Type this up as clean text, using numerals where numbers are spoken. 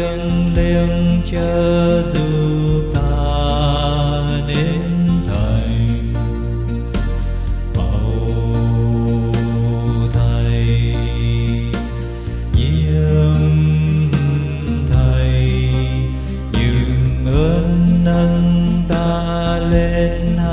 thiêng liêng chớ giúp ta đến thành. Bầu Thầy nhiễm Thầy, nhưng ơn nâng ta lên